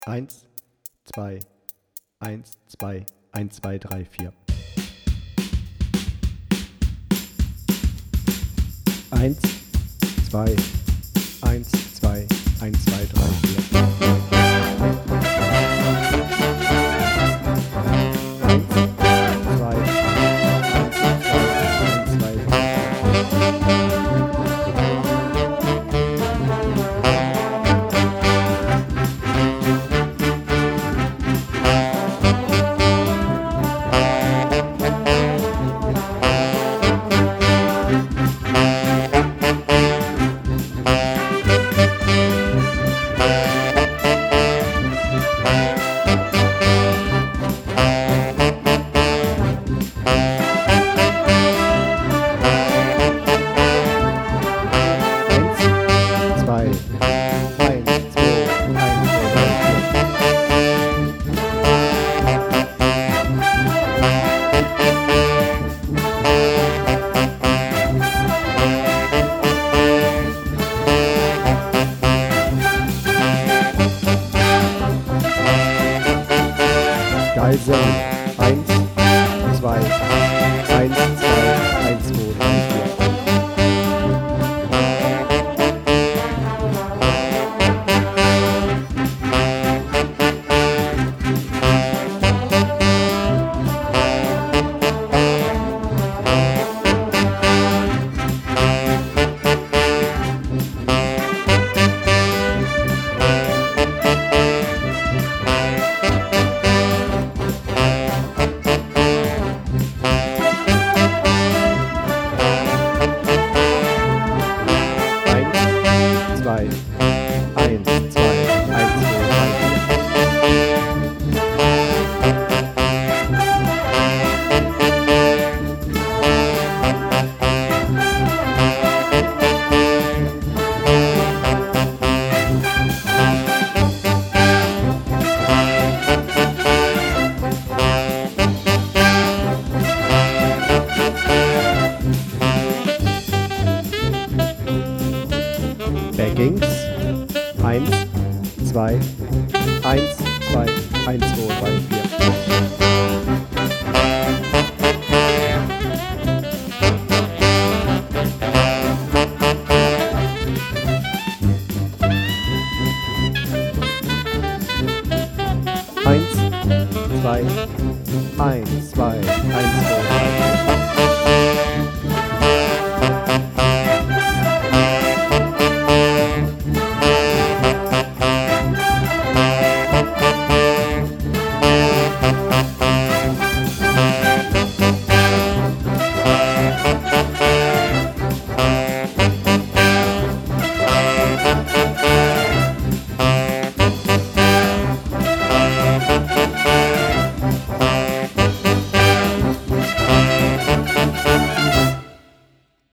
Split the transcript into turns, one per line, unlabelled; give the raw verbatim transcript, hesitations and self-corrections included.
Eins, zwei, eins, zwei, eins, zwei, drei, vier. Eins, zwei, eins, zwei, eins, zwei, drei, vier. Eins, zwei, eins, zwei, eins, zwei, Geisel, eins, zwei, eins, zwei, eins, zwei, drei, vier. Zwei, eins, zwei, eins, zwei, drei, Baggings, eins, zwei, eins, zwei, eins, zwei, drei, vier. Eins, zwei, eins, zwei, eins, zwei, drei, vier.